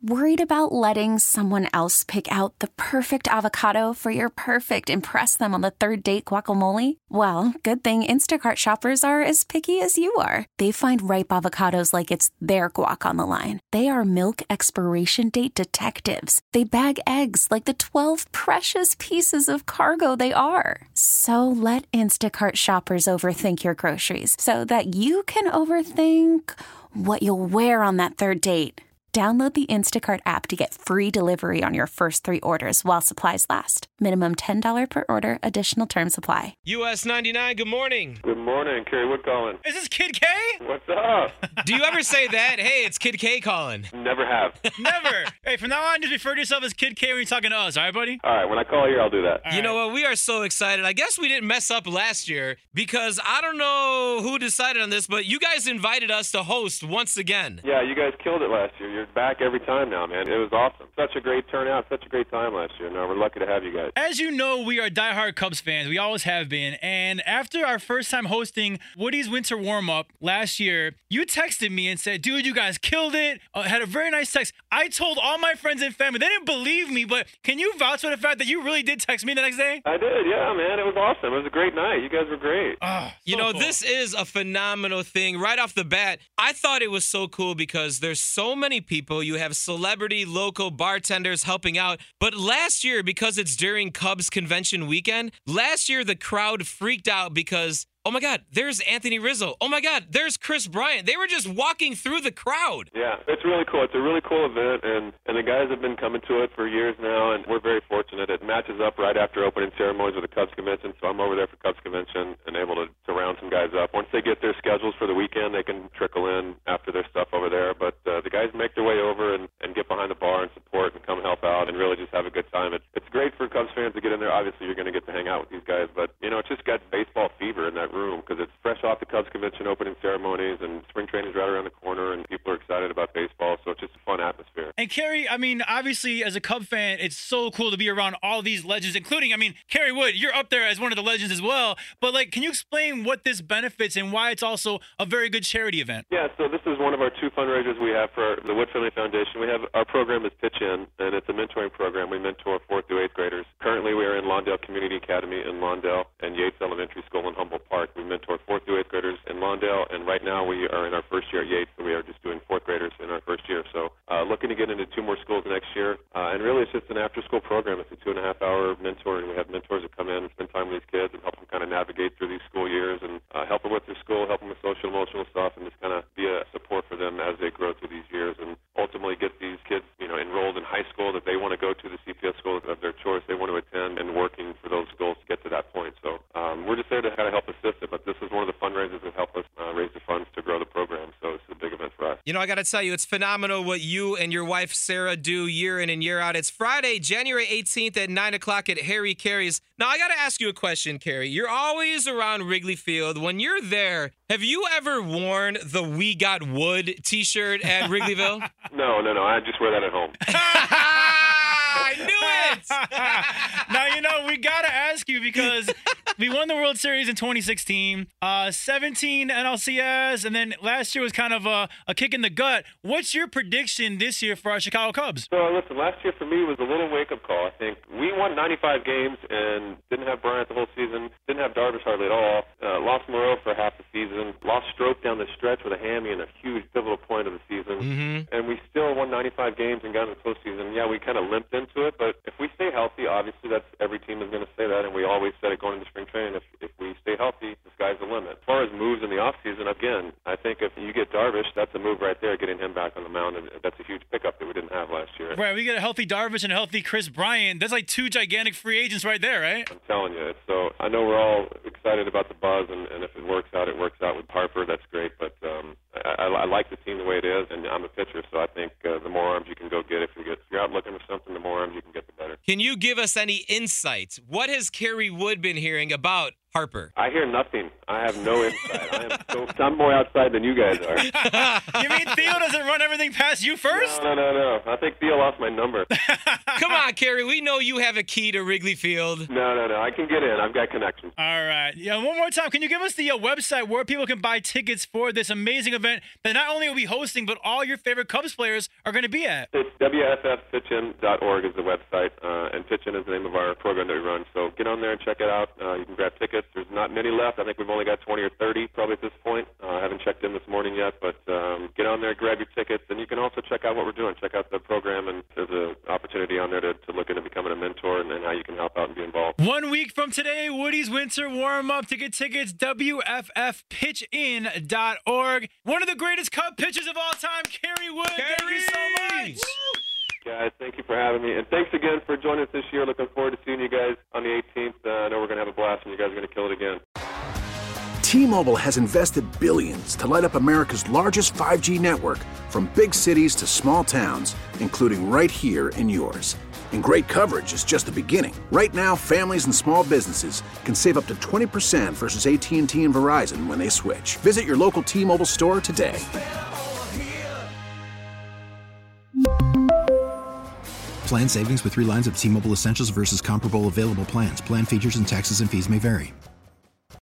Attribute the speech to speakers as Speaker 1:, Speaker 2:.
Speaker 1: Worried about letting someone else pick out the perfect avocado for your perfect impress them on the third date guacamole? Well, good thing Instacart shoppers are as picky as you are. They find ripe avocados like it's their guac on the line. They are milk expiration date detectives. They bag eggs like the 12 precious pieces of cargo they are. So let Instacart shoppers overthink your groceries so that you can overthink what you'll wear on that third date. Download the Instacart app to get free delivery on your first 3 orders while supplies last. Minimum $10 per order. Additional terms apply.
Speaker 2: US 99, good morning.
Speaker 3: Good morning. Kerry Wood calling.
Speaker 4: Is this Kid K?
Speaker 3: What's up?
Speaker 2: Do you ever say that? Hey, it's Kid K calling.
Speaker 3: Never have.
Speaker 4: Never. Hey, from now on, just refer to yourself as Kid K when you're talking to us, all right, buddy?
Speaker 3: All right, when I call here, I'll do that.
Speaker 2: You know what? We are so excited. I guess we didn't mess up last year because I don't know who decided on this, but you guys invited us to host once again.
Speaker 3: Yeah, you guys killed it last year. You're back every time now, man. It was awesome. Such a great turnout, such a great time last year. No, we're lucky to have you guys.
Speaker 4: As you know, we are diehard Cubs fans. We always have been. And after our first time hosting Woody's Winter Warm-Up last year, you texted me and said, dude, you guys killed it. Had a very nice text. I told all my friends and family. They didn't believe me, but can you vouch for the fact that you really did text me the next day?
Speaker 3: I did, yeah, man. It was awesome. It was a great night. You guys were great.
Speaker 2: You know,
Speaker 4: cool.
Speaker 2: This is a phenomenal thing. Right off the bat, I thought it was so cool because there's so many people. You have celebrity local bartenders helping out. But last year, because it's during Cubs convention weekend, last year the crowd freaked out because, oh my God, there's Anthony Rizzo. Oh my God, there's Chris Bryant. They were just walking through the crowd.
Speaker 3: Yeah, it's really cool. It's a really cool event, and the guys have been coming to it for years now, and we're very fortunate. It matches up right after opening ceremonies with the Cubs convention, so I'm over there for Cubs convention and able to round some guys up. Once they get their schedules for the weekend, they can trickle in after their stuff over there, but the guys make their way over and get behind the bar and support and come help out and really just have a good time. It's great for Cubs fans to get in there. Obviously, you're going to get to hang out with these guys, but, you know, it's just got baseball fever in that room because it's fresh off the Cubs convention opening ceremonies and spring training's right around the corner and people are excited about baseball, so it's just a fun atmosphere.
Speaker 4: And Kerry, I mean, obviously, as a Cub fan, it's so cool to be around all these legends, including, I mean, Kerry Wood, you're up there as one of the legends as well. But, like, can you explain what this benefits and why it's also a very good charity event?
Speaker 3: Yeah, so this is one of our 2 fundraisers we have for the Wood Family Foundation. We have our program is Pitch In, and it's a mentoring program. We mentor 4th through 8th graders. Currently, we are in Lawndale Community Academy in Lawndale and Yates Elementary School in Humboldt Park. We mentor 4th through 8th graders in Lawndale, and right now we are in our first year at Yates, so we are just doing 4th graders in our first year. So looking to get into 2 more schools next year. And really, it's just an after-school program. It's a 2.5-hour mentoring. We have mentors that come in and spend time with these kids and help them kind of navigate through these school years and help them with their school, help them with social, emotional stuff, and just kind of be a support for them as they grow through these years and ultimately get these kids, you know, enrolled in high school that they want to go to, the CPS school of their choice they want to attend, and working for those goals to get to that point. So we're just there to kind of help assist it, but this is one of the fundraisers that help us raise the funds to grow the program, so it's a big event for us.
Speaker 2: You know, I got to tell you, it's phenomenal what you and your wife, Sarah, do year in and year out. It's Friday, January 18th at 9 o'clock at Harry Carey's. Now, I got to ask you a question, Kerry. You're always around Wrigley Field. When you're there, have you ever worn the We Got Wood t-shirt at Wrigleyville?
Speaker 3: No. I just wear that at home.
Speaker 2: I knew it!
Speaker 4: Now, you know, we got to ask you because we won the World Series in 2016, 17 NLCS, and then last year was kind of a kick in the gut. What's your prediction this year for our Chicago Cubs?
Speaker 3: So, listen, last year for me was a little wake-up call. I think we won 95 games and didn't have Bryant the whole season, didn't have Darvish hardly at all, lost Moreau for half the season, lost Stroke down the stretch with a hammy in a huge pivotal point of the season, and we still won 95 games and got in the postseason. Yeah, we kind of limped into it, but if we stay healthy, obviously that's every team is going to say that, and we always said it going into spring training, if we stay healthy, the sky's the limit. As far as moves in the offseason, again, I think if you get Darvish, that's a move right there, getting him back on the mound, and that's a huge pickup that we didn't have last year.
Speaker 4: Right, we get a healthy Darvish and a healthy Chris Bryant. That's like 2 gigantic free agents right there, right?
Speaker 3: I'm telling you. So I know we're all excited about the buzz, and if it works out, it works out with Harper. That's great, but I like the team the way it is, and I'm a pitcher, so I think the more arms you can go get, if you're out looking for something, the more arms you can get, the better.
Speaker 2: Can you give us any insight? What has Kerry Wood been hearing about Harper?
Speaker 3: I hear nothing. I have no insight. I'm more outside than you guys are.
Speaker 4: You mean Theo doesn't run everything past you first?
Speaker 3: No. I think Theo lost my number.
Speaker 2: Come on, Kerry. We know you have a key to Wrigley Field.
Speaker 3: No. I can get in. I've got connections.
Speaker 4: All right. Yeah. One more time. Can you give us the website where people can buy tickets for this amazing event that not only will be hosting, but all your favorite Cubs players are going to be at?
Speaker 3: It's WFFPitchin.org is the website, and Pitchin is the name of our program that we run. So get on there and check it out. You can grab tickets. There's not many left. I think we've only got 20 or 30 probably at this point. I haven't checked in this morning yet, but get on there, grab your tickets, and you can also check out what we're doing. Check out the program, and there's an opportunity on there to look into becoming a mentor and how you can help out and be involved.
Speaker 4: 1 week from today, Woody's Winter Warm-Up. To get tickets, WFFPitchin.org. One of the greatest Cub pitchers of all time, Kerry Wood. Thank you so much.
Speaker 3: Guys, thank you for having me. And thanks again for joining us this year. Looking forward to seeing you guys on the 18th. I know we're going to have a blast, and you guys are going to kill it again.
Speaker 5: T-Mobile has invested billions to light up America's largest 5G network, from big cities to small towns, including right here in yours. And great coverage is just the beginning. Right now, families and small businesses can save up to 20% versus AT&T and Verizon when they switch. Visit your local T-Mobile store today.
Speaker 6: Plan savings with 3 lines of T-Mobile Essentials versus comparable available plans. Plan features and taxes and fees may vary.